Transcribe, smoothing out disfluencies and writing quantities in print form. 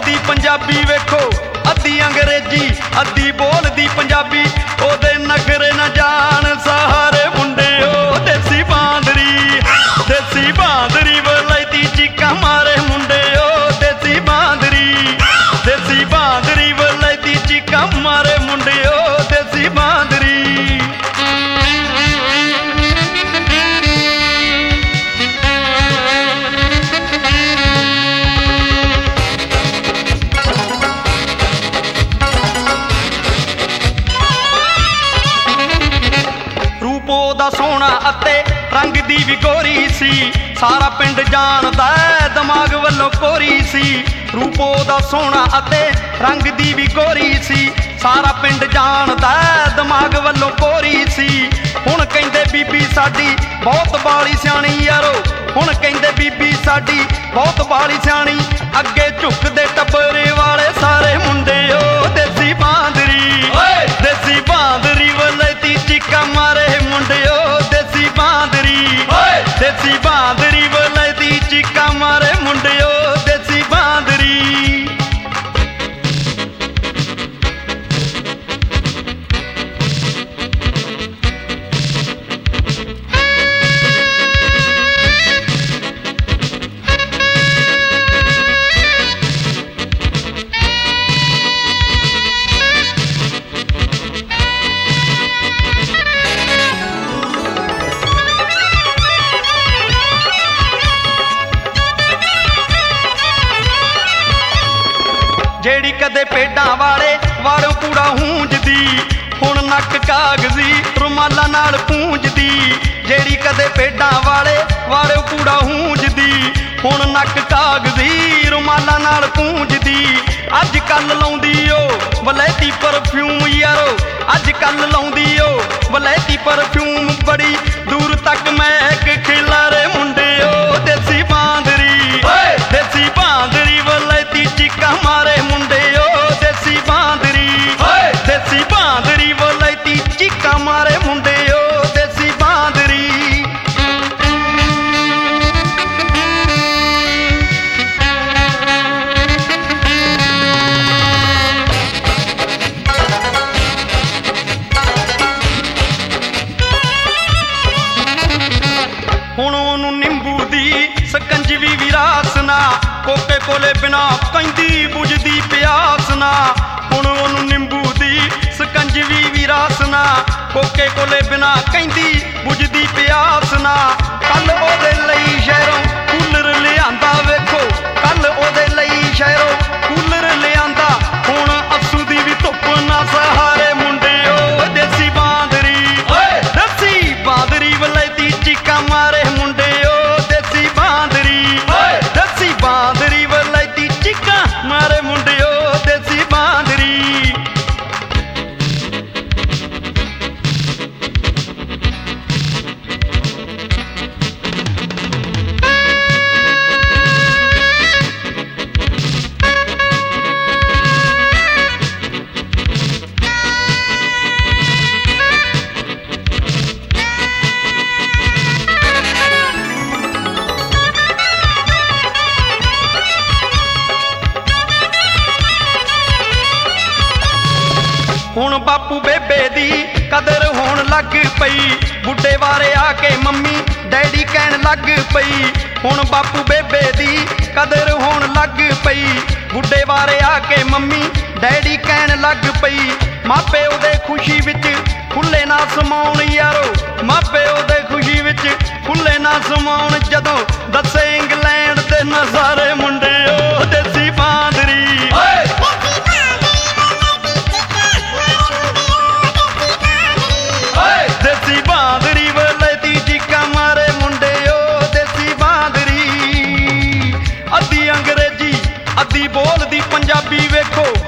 बोलदी पंजाबी वेखो अद्धी अंग्रेजी अद्धी बोलदी पंजाबी ओदे नखरे न जान सारे मुंडे ओ देसी बांदरी वलैती चीका मारे मुंडे ओ देसी बांदरी वलैती चीका मारे मुंडे ओ देसी बांदरी। ਉਹਦਾ ਸੋਹਣਾ ਅਤੇ ਰੰਗ ਦੀ ਵੀ ਗੋਰੀ ਸੀ ਸਾਰਾ ਪਿੰਡ ਜਾਣਦਾ ਦਿਮਾਗ ਵੱਲੋਂ ਕੋਰੀ ਸੀ। ਰੂਪ ਉਹਦਾ ਸੋਹਣਾ ਅਤੇ ਰੰਗ ਦੀ ਵੀ ਗੋਰੀ ਸੀ ਸਾਰਾ ਪਿੰਡ ਜਾਣਦਾ ਦਿਮਾਗ ਵੱਲੋਂ ਕੋਰੀ ਸੀ। ਹੁਣ ਕਹਿੰਦੇ ਬੀਬੀ ਸਾਡੀ ਬਹੁਤ ਬਾਲੀ ਸਿਆਣੀ ਯਾਰੋ ਹੁਣ ਕਹਿੰਦੇ ਬੀਬੀ ਸਾਡੀ ਬਹੁਤ ਬਾਲੀ ਸਿਆਣੀ ਅੱਗੇ ਝੁਕਦੇ ਟੱਬਰੇ ਵਾਲੇ ਸਾਰੇ ਮੁੰਡੇ ਓ ਦੇਸੀ ਬਾਂਦਰੀ ਵਲੈਤੀ ਚੀਕਾ ਮਾਰੇ ਮੁੰਡਿਓ ਦੇਸੀ ਬਾਂਦਰੀ ਵਲੈਤੀ ਚੀਕਾ ਮਾਰੇ ਮੁੰਡਿਓ ਦੇਸੀ ਬਾਂਦਰੀ। ਜਿਹੜੀ ਕਦੇ ਪੇਡਾਂ ਵਾਲੇ ਵਾਲੋਂ ਕੂੜਾ ਹੂੰਜਦੀ ਹੁਣ ਨੱਕ ਕਾਗਜ਼ੀ ਰੁਮਾਲਾਂ ਨਾਲ ਪੂੰਝਦੀ। ਜਿਹੜੀ ਕਦੇ ਪੇਡਾਂ ਵਾਲੇ ਵਾਲੋਂ ਕੂੜਾ ਹੂੰਜਦੀ ਹੁਣ ਨੱਕ ਕਾਗਜ਼ੀ ਰੁਮਾਲਾਂ ਨਾਲ ਪੂੰਝਦੀ। ਅੱਜ ਕੱਲ ਲਾਉਂਦੀ ਓ ਵਲੈਤੀ ਪਰਫਿਊਮ ਯਾਰੋ ਅੱਜ ਕੱਲ ਲਾਉਂਦੀ ਓ ਵਲੈਤੀ ਪਰਫਿਊਮ ਬੜੀ ਦੂਰ ਤੱਕ ਮਹਿਕ ਖਿਲਾਰੇ ਮੁੰਡਿਓ ਦੇਸੀ ਬਾਂਦਰੀ ਵਲੈਤੀ ਚੀਕਾ ਮਾਰੇ ਮੁੰਡਿਓ ਦੇਸੀ ਬਾਂਦਰੀ ਵਲੈਤੀ ਚੀਕਾ ਮਾਰੇ ਮੁੰਡਿਓ ਦੇਸੀ ਬਾਂਦਰੀ। ਹੁਣ ਉਹਨੂੰ ਨਿੰਬੂ ਦੀ ਸਕੰਜਵੀ ਵੀ ਰਾਸ ਨਾ ਕੋਕੇ ਕੋਲੇ ਬਿਨਾ ਕਹਿੰਦੀ ਬੁਝਦੀ ਪਿਆਸ ਨਾ। ਹੁਣ ਉਹਨੂੰ ਨਿੰਬੂ ਦੀ ਸਕੰਜਵੀ ਵੀ ਰਾਸ ਨਾ ਕੋਕੇ ਕੋਲੇ ਬਿਨਾ ਕਹਿੰਦੀ ਬੁਝਦੀ ਪਿਆਸ ਨਾ। ਕੱਲ ਉਹਦੇ ਲਈ ਸ਼ਹਿਰੋਂ ਕੂਲਰ ਲਿਆਂਦਾ ਵੇਖੋ ਕੱਲ ਉਹਦੇ ਲਈ ਸ਼ਹਿਰੋਂ ਕੂਲਰ ਲਿਆਂਦਾ ਹੁਣ ਅਸੂ ਦੀ ਵੀ ਧੁੱਪ ਨਾ ਸਹਾਰੇ ਮੁੰਡਿਓ ਦੇਸੀ ਬਾਂਦਰੀ ਵਲੈਤੀ ਚੀਕਾ ਮਾਰੇ ਮੁੰਡਿਓ ਦੇਸੀ ਬਾਂਦਰੀ ਵਲੈਤੀ ਚੀਕਾ ਮਾਰੇ ਮੁੰਡਿਓ ਦੇਸੀ ਬਾਂਦਰੀ। ਹੁਣ ਬਾਪੂ ਬੇਬੇ ਦੀ ਕਦਰ ਹੋਣ ਲੱਗ ਪਈ ਬੁੱਢੇ ਵਾਰੇ ਆ ਕੇ ਮੰਮੀ ਡੈਡੀ ਕਹਿਣ ਲੱਗ ਪਈ। ਹੁਣ ਬਾਪੂ ਬੇਬੇ ਦੀ ਕਦਰ ਹੋਣ ਲੱਗ ਪਈ ਬੁੱਢੇ ਵਾਰੇ ਆ ਕੇ ਮੰਮੀ ਡੈਡੀ ਕਹਿਣ ਲੱਗ ਪਈ। ਮਾਪੇ ਉਹਦੇ ਖੁਸ਼ੀ ਵਿੱਚ ਖੁੱਲੇ ਨਾ ਸਮਾਉਣ ਯਾਰੋ ਮਾਪੇ ਉਹਦੇ ਖੁਸ਼ੀ ਵਿੱਚ ਖੁੱਲੇ ਨਾ ਸਮਾਉਣ ਜਦੋਂ ਦੱਸੇ ਇੰਗਲੈਂਡ ਦੇ ਨਜ਼ਾਰੇ ਮੁੰਡਿਓ ਦੇਸੀ ਬਾਂਦਰੀ ਵਲੈਤੀ ਚੀਕਾ ਮਾਰੇ ਮੁੰਡਿਓ ਦੇਸੀ ਬਾਂਦਰੀ। ਅੱਧੀ ਅੰਗਰੇਜੀ ਅੱਧੀ ਬੋਲਦੀ ਪੰਜਾਬੀ ਵੇਖੋ